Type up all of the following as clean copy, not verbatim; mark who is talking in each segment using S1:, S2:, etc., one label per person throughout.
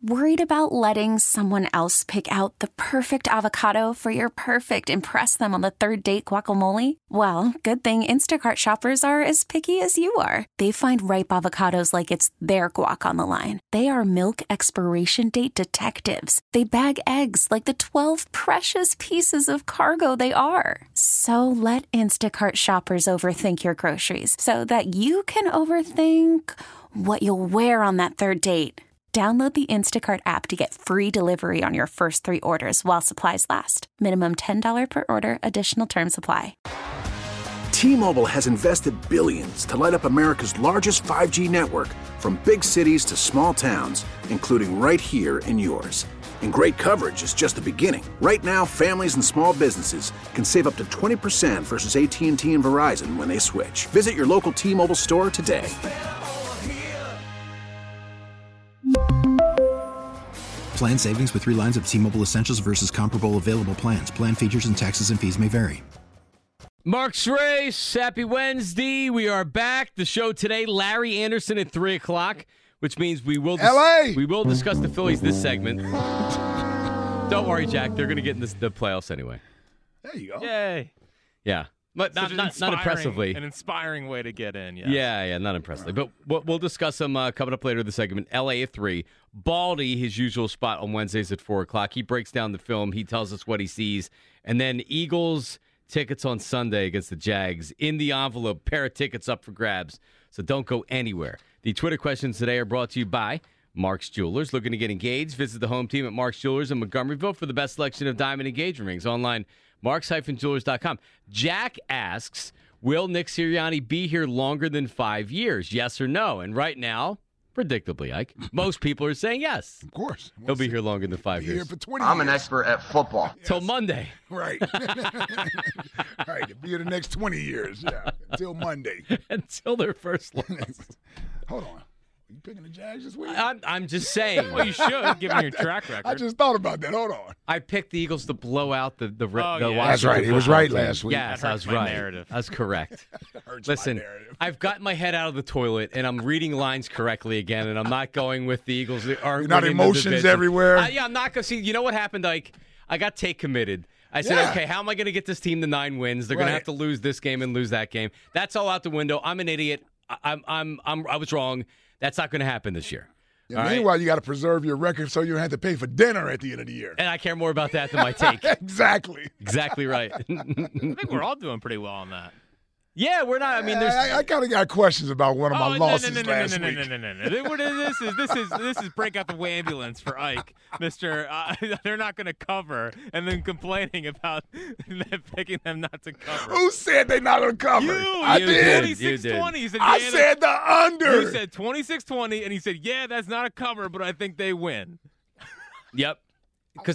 S1: Worried about letting someone else pick out the perfect avocado for your perfect impress them on the third date guacamole? Well, good thing Instacart shoppers are as picky as you are. They find ripe avocados like it's their guac on the line. They are milk expiration date detectives. They bag eggs like the 12 precious pieces of cargo they are. So let Instacart shoppers overthink your groceries so that you can overthink what you'll wear on that third date. Download the Instacart app to get free delivery on your first 3 orders while supplies last. Minimum $10 per order. Additional terms apply.
S2: T-Mobile has invested billions to light up America's largest 5G network, from big cities to small towns, including right here in yours. And great coverage is just the beginning. Right now, families and small businesses can save up to 20% versus AT&T and Verizon when they switch. Visit your local T-Mobile store today.
S3: Plan savings with 3 lines of T-Mobile Essentials versus comparable available plans. Plan features and taxes and fees may vary.
S4: Mark's Race, happy Wednesday. We are back. The show today, Larry Anderson at 3 o'clock, which means we will discuss the Phillies this segment. Don't worry, Jack. They're going to get in the playoffs anyway.
S5: There you go.
S4: Yay. Yeah. But not impressively.
S6: An inspiring way to get in,
S4: Yeah, not impressively. But we'll discuss them coming up later in the segment. LA at 3. Baldy, his usual spot on Wednesdays at 4 o'clock. He breaks down the film. He tells us what he sees. And then Eagles tickets on Sunday against the Jags. In the envelope, pair of tickets up for grabs. So don't go anywhere. The Twitter questions today are brought to you by Mark's Jewelers. Looking to get engaged? Visit the home team at Mark's Jewelers in Montgomeryville for the best selection of diamond engagement rings. Online, marks-jewelers.com. Jack asks, will Nick Sirianni be here longer than 5 years? Yes or no? And right now, predictably, Ike, most people are saying yes.
S5: Of course.
S4: He'll be here longer than 5 years.
S5: Here for 20 years.
S7: I'm an expert at football.
S4: Till Monday.
S5: Right. Right. He'll be here the next 20 years. Yeah. Until Monday.
S4: Until their first loss.
S5: Hold on. You picking the Jags this week?
S4: I'm just saying.
S6: Well, you should, given your track record.
S5: I just thought about that. Hold on.
S4: I picked the Eagles to blow out the
S6: Washington.
S5: That's right. He was right last week.
S4: Yes, I was right.
S6: Narrative.
S4: That's correct. Listen,
S5: my narrative.
S4: I've got my head out of the toilet, and I'm reading lines correctly again, and I'm not going with the Eagles.
S5: You're not emotions everywhere?
S4: Yeah, I'm not going to see. You know what happened, Ike? I got take committed. I said, okay, how am I going to get this team to 9 wins? They're going to have to lose this game and lose that game. That's all out the window. I'm an idiot. I was wrong. That's not going to happen this year.
S5: Yeah, meanwhile, you got to preserve your record so you don't have to pay for dinner at the end of the year.
S4: And I care more about that than my take.
S5: Exactly.
S4: Exactly right.
S6: I think we're all doing pretty well on that.
S4: Yeah, we're not. I mean, there's.
S5: I kind of got questions about one of my losses last week.
S6: This is break out the ambulance for Ike, Mister. They're not going to cover, and then complaining about picking them not to cover.
S5: Who said they're not going to cover?
S6: I
S5: did.
S6: 26-20.
S5: I said the under.
S6: You said 26-20, and he said, "Yeah, that's not a cover, but I think they win."
S4: Yep. Because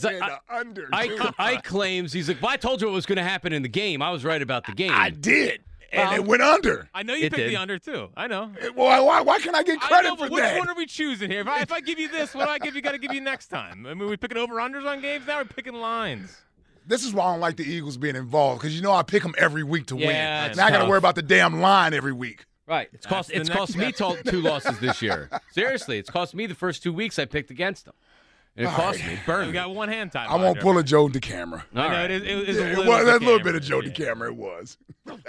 S4: I claims he's like, well, I told you what was going to happen in the game. I was right about the game.
S5: I did. And it went under.
S6: I know you picked the under, too. I know.
S5: Why can't I get credit for
S6: which
S5: that?
S6: Which one are we choosing here? If I give you this, what do I got to give you next time? I mean, we picking over-unders on games now? We're picking lines.
S5: This is why I don't like the Eagles being involved, because I pick them every week to win. Now
S4: tough.
S5: I got to worry about the damn line every week.
S4: Right. It's cost me 2 losses this year. Seriously, it's cost me the first 2 weeks I picked against them. And it cost me. Burned.
S6: We got one hand time.
S5: I won't pull a Joe DeCamera.
S6: I know, it is
S5: a little bit of Joe DeCamera. It was.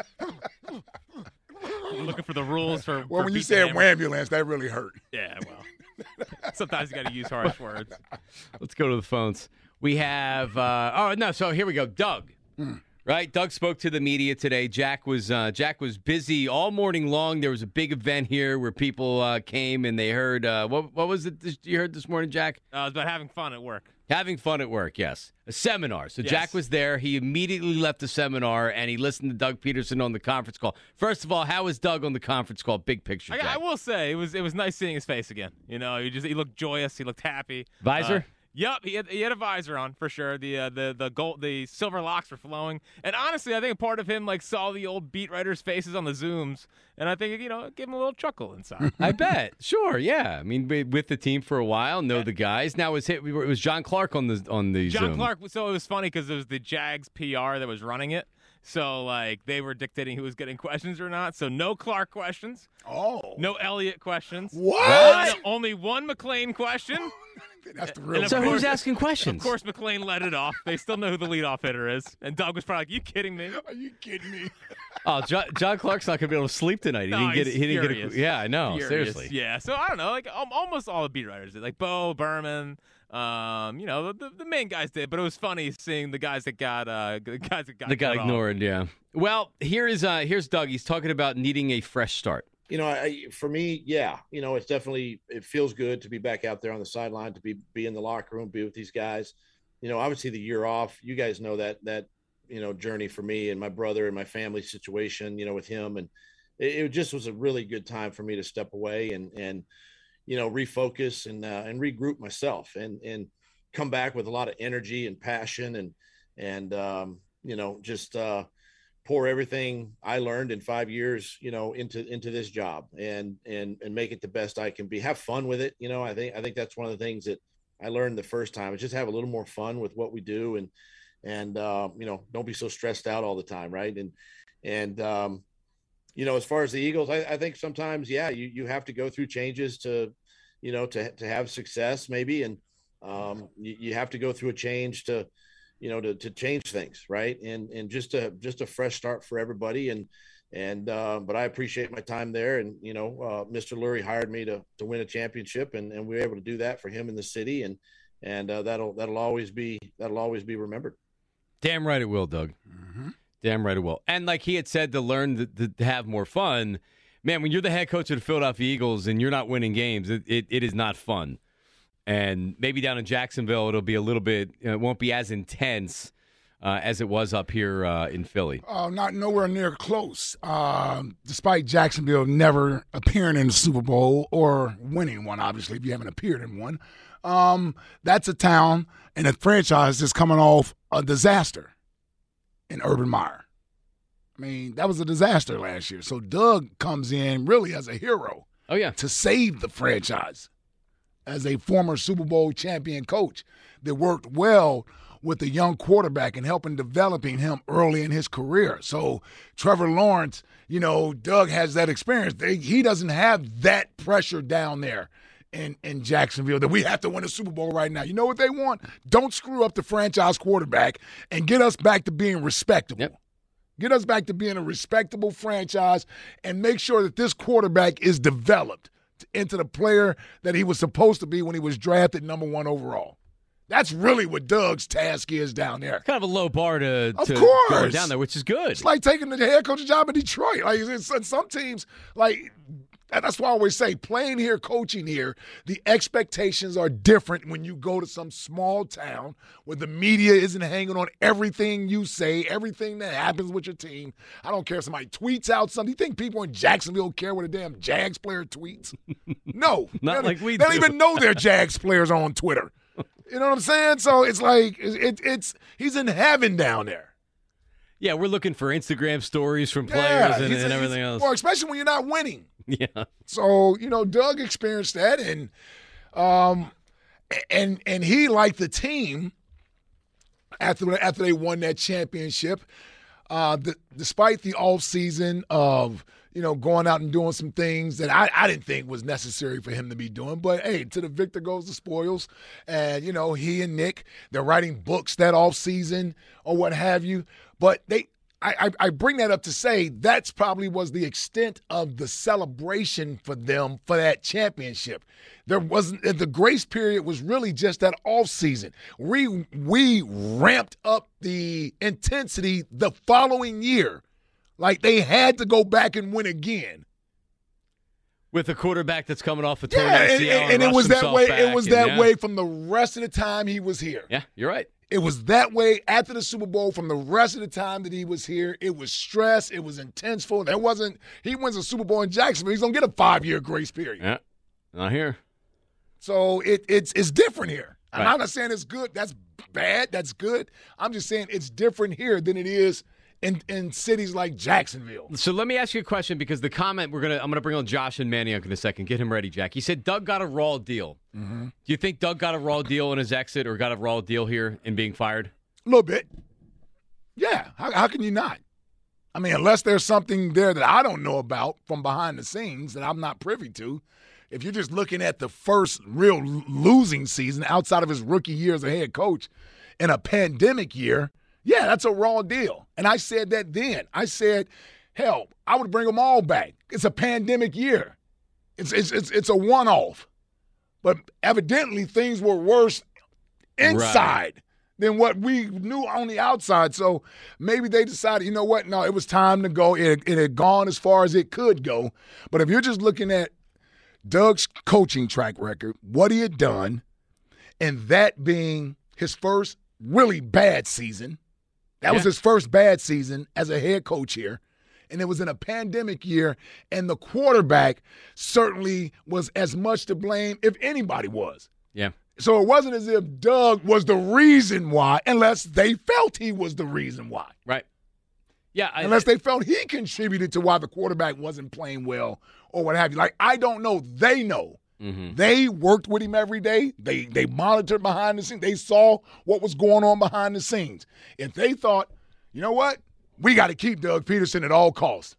S6: Looking for the rules for.
S5: Well, when you said ambulance, that really hurt.
S6: Yeah, well, sometimes you got to use harsh words.
S4: Let's go to the phones. We have. So here we go. Doug. Right, Doug spoke to the media today. Jack was busy all morning long. There was a big event here where people came and they heard. What was it you heard this morning, Jack?
S6: It was about having fun at work.
S4: Having fun at work, yes. A seminar. So
S6: yes.
S4: Jack was there. He immediately left the seminar, and he listened to Doug Peterson on the conference call. First of all, how was Doug on the conference call? Big picture, Jack.
S6: I will say, it was nice seeing his face again. He looked joyous. He looked happy.
S4: Visor?
S6: Yep, he had a visor on for sure. The silver locks were flowing, and honestly, I think a part of him saw the old beat writers' faces on the Zooms, and I think it gave him a little chuckle inside.
S4: I bet, sure, yeah. I mean, with the team for a while, know the guys. Now it was John Clark on the Zoom.
S6: John Clark. So it was funny because it was the Jags PR that was running it. So they were dictating who was getting questions or not. So no Clark questions.
S5: Oh.
S6: No Elliott questions.
S5: What?
S6: Only one McLean question.
S5: That's the real.
S4: So who's asking questions?
S6: Of course, McClain led it off. They still know who the leadoff hitter is. And Doug was probably like, you kidding me?
S5: Are you kidding me?
S4: Oh, John Clark's not going to be able to sleep tonight. He didn't get it. He didn't get it. Yeah, I know.
S6: Furious.
S4: Seriously.
S6: Yeah. So I don't know. Like almost all the beat writers did. Like Bo, Berman. The main guys did, but it was funny seeing the guys that got got
S4: ignored. Yeah. Well, here's Doug. He's talking about needing a fresh start.
S7: For me, yeah, it's definitely, it feels good to be back out there on the sideline, to be in the locker room, be with these guys. Obviously the year off, you guys know that journey for me and my brother and my family situation, with him. And it just was a really good time for me to step away and refocus and regroup myself and come back with a lot of energy and passion and just pour everything I learned in 5 years, into this job and make it the best I can be. Have fun with it. I think that's one of the things that I learned the first time, is just have a little more fun with what we do and don't be so stressed out all the time. Right. And as far as the Eagles, I think sometimes, yeah, you have to go through changes to have success maybe. And you have to go through a change to change things. Right. And just a fresh start for everybody. But I appreciate my time there. And, Mr. Lurie hired me to win a championship and we were able to do that for him in the city. And that'll always be remembered.
S4: Damn right it will, Doug. Mm-hmm. Damn right it will. And like he had said, to learn to have more fun, man, when you're the head coach of the Philadelphia Eagles and you're not winning games, it is not fun. And maybe down in Jacksonville, it'll be a little bit, it won't be as intense as it was up here in Philly.
S5: Not nowhere near close. Despite Jacksonville never appearing in the Super Bowl or winning one, obviously, if you haven't appeared in one. That's a town and a franchise that's coming off a disaster in Urban Meyer. I mean, that was a disaster last year. So Doug comes in really as a hero.
S4: Oh, yeah.
S5: To save the franchise as a former Super Bowl champion coach that worked well with a young quarterback and helping developing him early in his career. So Trevor Lawrence, Doug has that experience. He doesn't have that pressure down there in Jacksonville that we have to win a Super Bowl right now. You know what they want? Don't screw up the franchise quarterback and get us back to being respectable.
S4: Yep.
S5: Get us back to being a respectable franchise and make sure that this quarterback is developed into the player that he was supposed to be when he was drafted number 1 overall. That's really what Doug's task is down there.
S4: Kind of a low bar to go down there, which is good.
S5: It's like taking the head coach job in Detroit. Like some teams, that's why I always say, playing here, coaching here, the expectations are different when you go to some small town where the media isn't hanging on everything you say, everything that happens with your team. I don't care if somebody tweets out something. You think people in Jacksonville care what a damn Jags player tweets? No.
S4: Not like we do.
S5: They don't even know their Jags players on Twitter. You know what I'm saying? So it's like he's in heaven down there.
S4: Yeah, we're looking for Instagram stories from players and everything else.
S5: Well, especially when you're not winning.
S4: Yeah.
S5: So, Doug experienced that and he liked the team after they won that championship. Despite the offseason of going out and doing some things that I didn't think was necessary for him to be doing. But, hey, to the victor goes the spoils. And, he and Nick, they're writing books that offseason or what have you. But I bring that up to say that's probably was the extent of the celebration for them for that championship. There wasn't – the grace period was really just that offseason. We ramped up the intensity the following year. Like they had to go back and win again.
S4: With a quarterback that's coming off a torn
S5: ACL and it was that way. It was that way from the rest of the time he was here.
S4: Yeah, you're right.
S5: It was that way after the Super Bowl from the rest of the time that he was here. It was stress. It was intenseful. That wasn't – he wins a Super Bowl in Jacksonville. He's going to get a 5-year grace period.
S4: Yeah, not here.
S5: So it's different here.
S4: Right.
S5: I'm not saying it's good. That's bad. That's good. I'm just saying it's different here than it is in cities like Jacksonville.
S4: So let me ask you a question because the comment I'm gonna bring on Josh and Manioc in a second. Get him ready, Jack. He said Doug got a raw deal. Mm-hmm. Do you think Doug got a raw deal in his exit or got a raw deal here in being fired?
S5: A little bit. Yeah. How can you not? I mean, unless there's something there that I don't know about from behind the scenes that I'm not privy to, if you're just looking at the first real losing season outside of his rookie year as a head coach in a pandemic year, yeah, that's a raw deal. And I said that then. I said, hell, I would bring them all back. It's a pandemic year. It's a one-off. But evidently things were worse inside than what we knew on the outside. So maybe they decided, you know what? No, it was time to go. It had gone as far as it could go. But if you're just looking at Doug's coaching track record, what he had done, and that being his first really bad season, that was his first bad season as a head coach here. And it was in a pandemic year, and the quarterback certainly was as much to blame if anybody was.
S4: Yeah.
S5: So it wasn't as if Doug was the reason why, unless they felt he was the reason why.
S4: Right. Yeah.
S5: Unless they felt he contributed to why the quarterback wasn't playing well or what have you. Like, I don't know. They know. Mm-hmm. They worked with him every day. They monitored behind the scenes. They saw what was going on behind the scenes. If they thought, you know what? We got to keep Doug Peterson at all costs,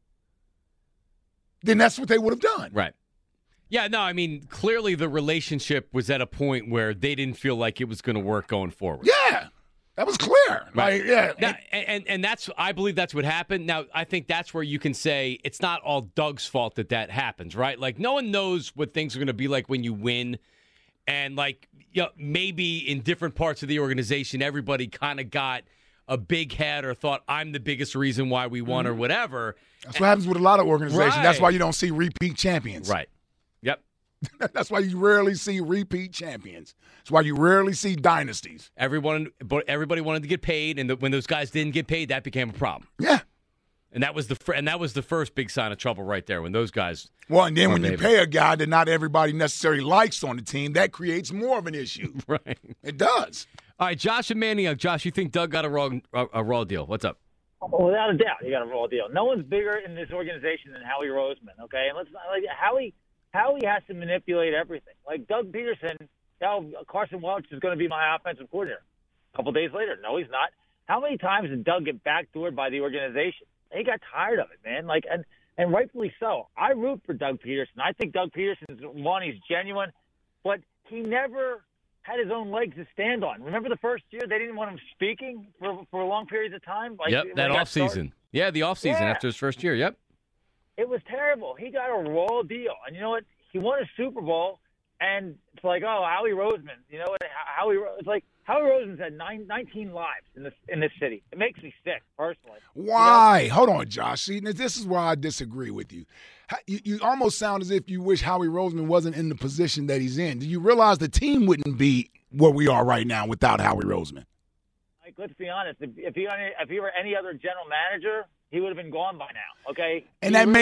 S5: then that's what they would have done.
S4: Right. Yeah, no, I mean, clearly the relationship was at a point where they didn't feel like it was going to work going forward.
S5: Yeah, that was clear.
S4: Right.
S5: Like, yeah.
S4: Now, and that's, I believe that's what happened. Now, I think that's where you can say it's not all Doug's fault that happens, right? Like, no one knows what things are going to be like when you win. And, like, you know, maybe in different parts of the organization, everybody kind of got a big head or thought I'm the biggest reason why we won or whatever.
S5: That's what happens with a lot of organizations.
S4: Right.
S5: That's why you don't see repeat champions.
S4: Right. Yep.
S5: That's why you rarely see repeat champions. That's why you rarely see dynasties.
S4: Everybody wanted to get paid, and when those guys didn't get paid, that became a problem.
S5: Yeah.
S4: And that was the first big sign of trouble right there when those guys.
S5: Well, and then when you pay a guy that not everybody necessarily likes on the team, that creates more of an issue.
S4: Right.
S5: It does.
S4: All right, Josh and Manioc. Josh, you think Doug got a raw deal? What's up?
S8: Well, without a doubt, he got a raw deal. No one's bigger in this organization than Howie Roseman. Okay, and let's not like Howie has to manipulate everything. Like Doug Peterson, now Carson Wentz is going to be my offensive coordinator. A couple days later, no, he's not. How many times did Doug get backdoored by the organization? He got tired of it, man. Like, and rightfully so. I root for Doug Peterson. I think Doug Peterson's one. He's genuine, but he never had his own legs to stand on. Remember the first year they didn't want him speaking for long periods of time? Like,
S4: yep, that offseason. Yeah, the offseason after his first year, yep.
S8: It was terrible. He got a raw deal. And you know what? He won a Super Bowl, and it's like, oh, Howie Roseman. You know what? It's like Howie Roseman's had 19 lives in this city. It makes me sick, personally.
S5: Why?
S8: You know?
S5: Hold on, Josh. See, this is where I disagree with you. You almost sound as if you wish Howie Roseman wasn't in the position that he's in. Do you realize the team wouldn't be where we are right now without Howie Roseman?
S8: Like, let's be honest. If he were any other general manager, he would have been gone by now. Okay,
S5: and that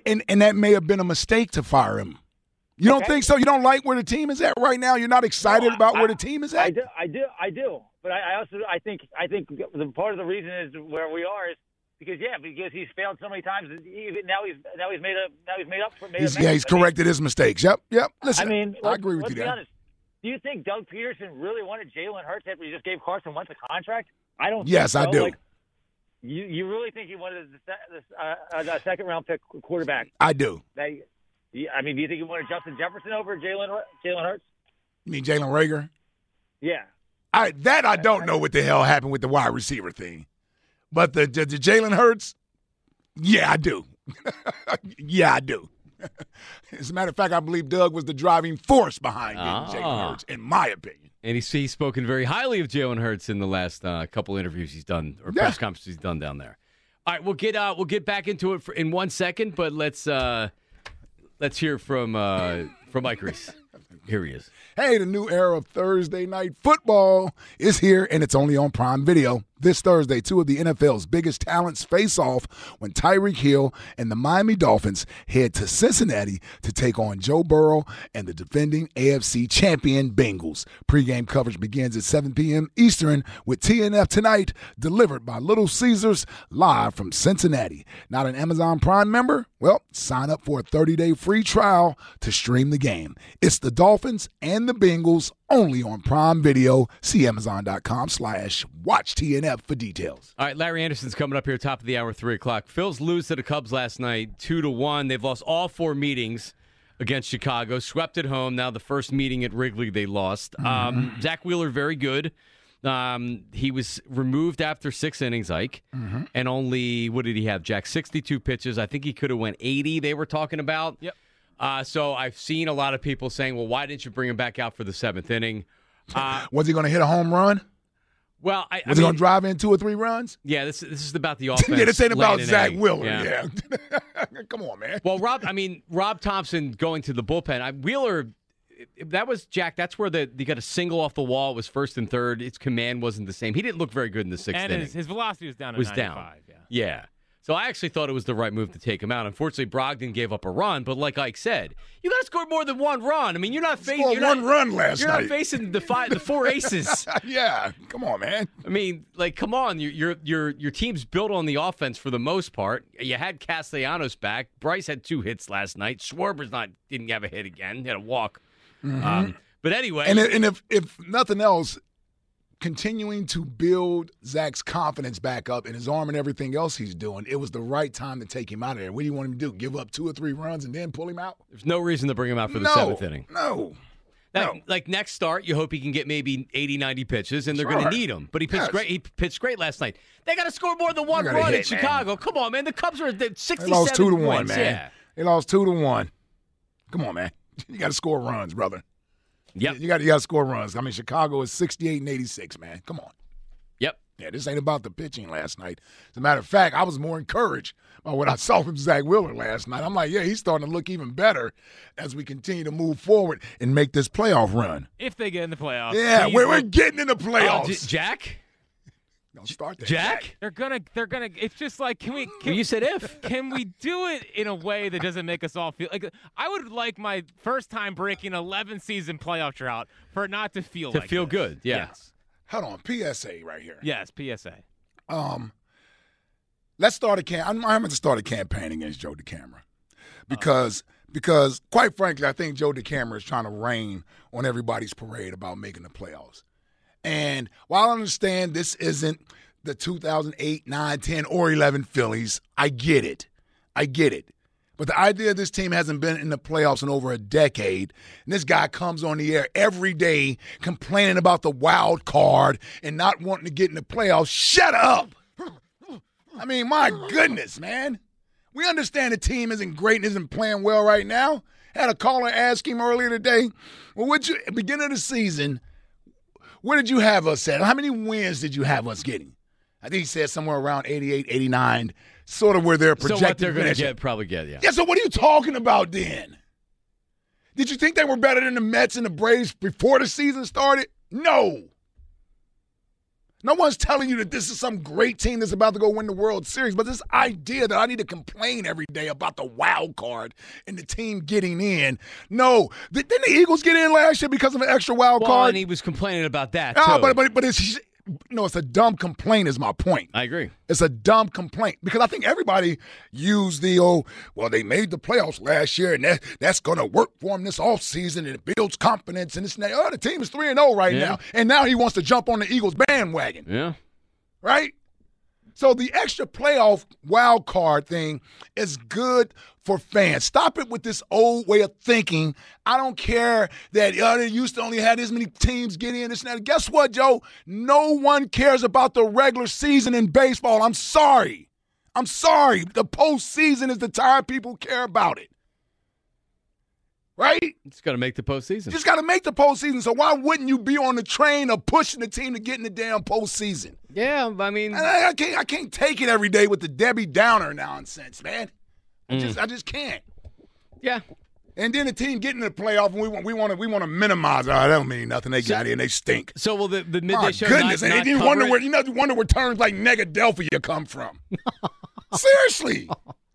S5: may have been a mistake to fire him. You don't think so? You don't like where the team is at right now? You're not excited about where the team is at?
S8: I do. But I think the part of the reason is where we are is because he's failed so many times. Now he's made up for it.
S5: He's corrected his mistakes. Yep. Listen,
S8: I mean,
S5: I agree with you there.
S8: Honest. Do you think Doug Peterson really wanted Jalen Hurts after he just gave Carson Wentz a contract? I don't.
S5: Yes,
S8: think so.
S5: I do.
S8: Like, you really think he wanted a second round pick quarterback?
S5: I do.
S8: I mean, do you think he wanted Justin Jefferson over Jalen Hurts?
S5: You mean Jalen Reagor?
S8: Yeah.
S5: I don't know what the hell happened with the wide receiver thing. But the Jalen Hurts, yeah, I do. Yeah, I do. As a matter of fact, I believe Doug was the driving force behind Jalen Hurts, in my opinion.
S4: And he's spoken very highly of Jalen Hurts in the last couple interviews he's done or press conferences he's done down there. All right, we'll get back into it in 1 second, but let's hear from Mike Reese. Here he is.
S5: Hey, the new era of Thursday Night Football is here, and it's only on Prime Video. This Thursday, two of the NFL's biggest talents face off when Tyreek Hill and the Miami Dolphins head to Cincinnati to take on Joe Burrow and the defending AFC champion Bengals. Pre-game coverage begins at 7 p.m. Eastern with TNF Tonight, delivered by Little Caesars, live from Cincinnati. Not an Amazon Prime member? Well, sign up for a 30-day free trial to stream the game. It's the Dolphins and the Bengals, only on Prime Video. See Amazon.com/WatchTNF for details.
S4: All right, Larry Anderson's coming up here, top of the hour, 3 o'clock. Phils lose to the Cubs last night, 2-1. They've lost all 4 meetings. against Chicago, swept at home. Now the first meeting at Wrigley, they lost. Zach Wheeler, very good. He was removed after 6 innings, Ike, and only, what did he have, Jack? 62 pitches. I think he could have went 80, they were talking about.
S6: Yep.
S4: So I've seen a lot of people saying, well, why didn't you bring him back out for the 7th inning?
S5: Was he going to hit a home run?
S4: Well,
S5: Was he going to drive in 2 or 3 runs?
S4: Yeah, this is about the offense.
S5: Yeah, this ain't about
S4: laying an
S5: Zach
S4: egg.
S5: Wheeler.
S4: Yeah.
S5: Come on, man.
S4: Well, Rob Thompson going to the bullpen. Wheeler, that was, Jack, that's where they got a single off the wall. It was 1st and 3rd. Its command wasn't the same. He didn't look very good in the 6th inning.
S6: And his velocity was down to 95.
S4: Yeah. So I actually thought it was the right move to take him out. Unfortunately, Brogdon gave up a run, but like Ike said, you got to score more than 1 run. I mean, you're not facing
S5: one run last
S4: You're
S5: night.
S4: not facing the 4 aces.
S5: Yeah, come on, man.
S4: I mean, like, come on. Your team's built on the offense for the most part. You had Castellanos back. Bryce had 2 hits last night. Schwarber's didn't have a hit again. He had a walk. But anyway,
S5: and if nothing else, continuing to build Zach's confidence back up in his arm and everything else he's doing, it was the right time to take him out of there. What do you want him to do? Give up 2 or 3 runs and then pull him out?
S4: There's no reason to bring him out for the 7th inning.
S5: No.
S4: Like next start, you hope he can get maybe 80, 90 pitches, and they're going to need him. But he pitched great. He pitched great last night. They got to score more than 1 run in Chicago. Man. Come on, man. The Cubs are at 67
S5: They lost 2-1,
S4: points.
S5: man.
S4: Yeah.
S5: They lost 2-1. Come on, man. You got to score runs, brother.
S4: Yep.
S5: You got to score runs. I mean, Chicago is 68 and 86, man. Come on.
S4: Yep.
S5: Yeah, this ain't about the pitching last night. As a matter of fact, I was more encouraged by what I saw from Zach Wheeler last night. I'm like, yeah, he's starting to look even better as we continue to move forward and make this playoff run.
S6: If they get in the playoffs.
S5: Yeah, we're getting in the playoffs.
S4: Jack?
S5: Don't start that.
S4: Jack?
S6: They're gonna. It's just like, can
S4: you said if.
S6: Can we do it in a way that doesn't make us all feel like? I would like my first time breaking 11-season playoff drought for it not to feel
S4: to
S6: like
S4: feel
S6: this.
S4: good. Yeah.
S6: Yes.
S5: Hold on, PSA right here.
S6: Yes, PSA.
S5: Let's start I'm going to start a campaign against Joe DeCamara because quite frankly, I think Joe DeCamara is trying to rain on everybody's parade about making the playoffs. And while I understand this isn't the 2008, 9, 10, or 11 Phillies, I get it. But the idea this team hasn't been in the playoffs in over a decade, and this guy comes on the air every day complaining about the wild card and not wanting to get in the playoffs, shut up. I mean, my goodness, man. We understand the team isn't great and isn't playing well right now. Had a caller ask him earlier today, well, at the beginning of the season, where did you have us at? How many wins did you have us getting? I think he said somewhere around 88, 89, sort of where they're projected.
S4: So what they're going to probably get, yeah.
S5: Yeah, so what are you talking about then? Did you think they were better than the Mets and the Braves before the season started? No. No one's telling you that this is some great team that's about to go win the World Series, but this idea that I need to complain every day about the wild card and the team getting in. No. Didn't the Eagles get in last year because of an extra wild card?
S4: And he was complaining about that,
S5: too. But it's a dumb complaint is my point.
S4: I agree.
S5: It's a dumb complaint because I think everybody used they made the playoffs last year and that's going to work for them this offseason and it builds confidence and this and that. Oh, the team is 3-0 right now. And now he wants to jump on the Eagles bandwagon.
S4: Yeah.
S5: Right? So the extra playoff wild card thing is good for fans. Stop it with this old way of thinking. I don't care that they used to only have this many teams get in, this and that. Guess what, Joe? No one cares about the regular season in baseball. I'm sorry. The postseason is the time people care about it. Right?
S4: It's got to make the postseason.
S5: Just got to make the postseason. So why wouldn't you be on the train of pushing the team to get in the damn postseason?
S4: Yeah, I mean,
S5: I can't take it every day with the Debbie Downer nonsense, man. I just can't.
S4: Yeah.
S5: And then the team getting to the playoff, and we want to minimize. That don't mean nothing. They got in, they stink.
S4: So will the midday
S5: My
S4: show?
S5: Goodness,
S4: not
S5: and you wonder where terms like Negadelphia come from. Seriously.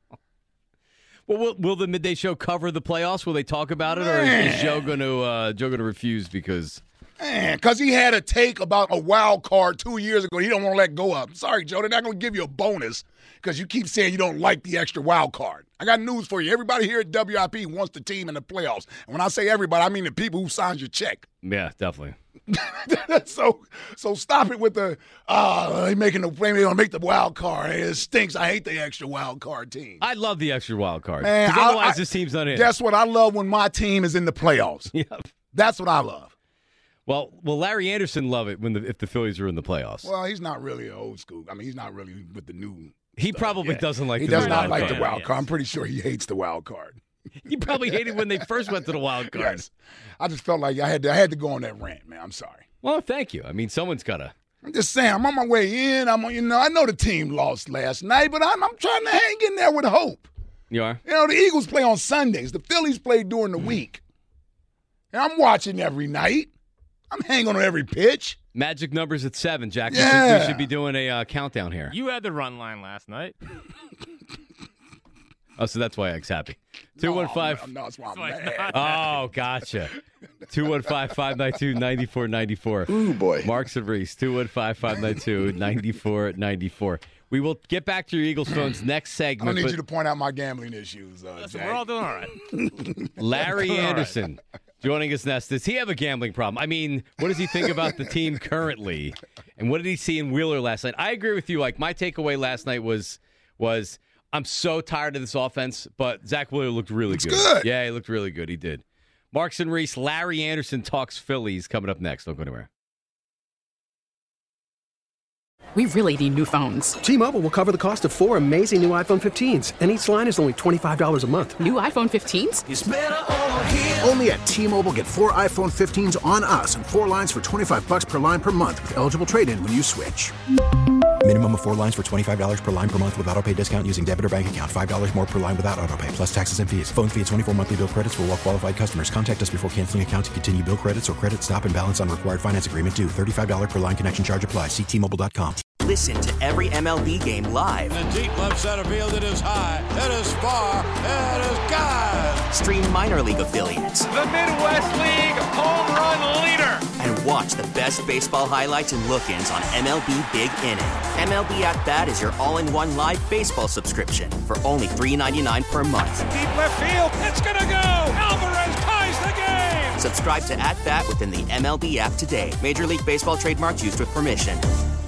S4: Well, will the midday show cover the playoffs? Will they talk about it, or is Joe going to refuse because
S5: Man, because he had a take about a wild card 2 years ago. He don't want to let go of. Sorry, Joe. They're not going to give you a bonus because you keep saying you don't like the extra wild card. I got news for you. Everybody here at WIP wants the team in the playoffs. And when I say everybody, I mean the people who signed your check.
S4: Yeah, definitely.
S5: So stop it with the they making the they gonna make the wild card. It stinks. I hate the extra wild card team.
S4: I love the extra wild card.
S5: Man,
S4: otherwise this team's not in.
S5: That's what I love when my team is in the playoffs.
S4: Yep.
S5: That's what I love.
S4: Well, Larry Anderson love it if the Phillies are in the playoffs.
S5: Well, he's not really an old school. I mean, he's not really with the new.
S4: He probably doesn't like.
S5: He
S4: the
S5: does
S4: new
S5: not
S4: wild
S5: like
S4: card.
S5: the wild card. I'm pretty sure he hates the wild card.
S4: He probably hated when they first went to the wild card.
S5: Yes. I just felt like I had to go on that rant, man. I'm sorry.
S4: Well, thank you. I mean, someone's gotta.
S5: I'm just saying, I'm on my way in. I know the team lost last night, but I'm trying to hang in there with hope.
S4: You are?
S5: You know, the Eagles play on Sundays. The Phillies play during the week. And I'm watching every night. I'm hanging on every pitch.
S4: Magic numbers at 7, Jack.
S5: Yeah.
S4: We should be doing a countdown here.
S6: You had the run line last night.
S4: Oh, so that's why X happy. 215.
S5: No, that's why I'm
S6: That's
S5: mad.
S6: why
S4: Oh, gotcha. 215-592-9494.
S5: Ooh, boy.
S4: Marks and Reese, 215-592-9494. We will get back to your Eagles phones next
S5: I
S4: segment.
S5: don't need
S4: but
S5: you to point out my gambling issues,
S6: Listen,
S5: Jack.
S6: we're all doing all right.
S4: Larry Anderson joining us next. Does he have a gambling problem? I mean, what does he think about the team currently? And what did he see in Wheeler last night? I agree with you. Like, my takeaway last night was I'm so tired of this offense, but Zach Wheeler looked really good. Yeah, he looked really good. He did. Marks and Reese, Larry Anderson talks Phillies coming up next. Don't go anywhere.
S9: We really need new phones.
S10: T-Mobile will cover the cost of 4 amazing new iPhone 15s, and each line is only $25 a month.
S9: New iPhone 15s?
S2: It's better over here. Only at T-Mobile, get 4 iPhone 15s on us and 4 lines for $25 per line per month with eligible trade-in when you switch.
S3: Minimum of 4 lines for $25 per line per month with autopay discount using debit or bank account. $5 more per line without autopay, plus taxes and fees. Phone fee at 24 monthly bill credits for well-qualified customers. Contact us before canceling account to continue bill credits or credit stop and balance on required finance agreement due. $35 per line connection charge applies. See T-Mobile.com.
S11: Listen to every MLB game live.
S12: In the deep left center field, it is high, it is far, it is gone.
S11: Stream minor league affiliates.
S13: The Midwest League home run leader.
S11: And watch the best baseball highlights and look-ins on MLB Big Inning. MLB At Bat is your all-in-one live baseball subscription for only $3.99 per month.
S13: Deep left field, it's gonna go. Alvarez ties the game.
S11: Subscribe to At Bat within the MLB app today. Major League Baseball trademarks used with permission.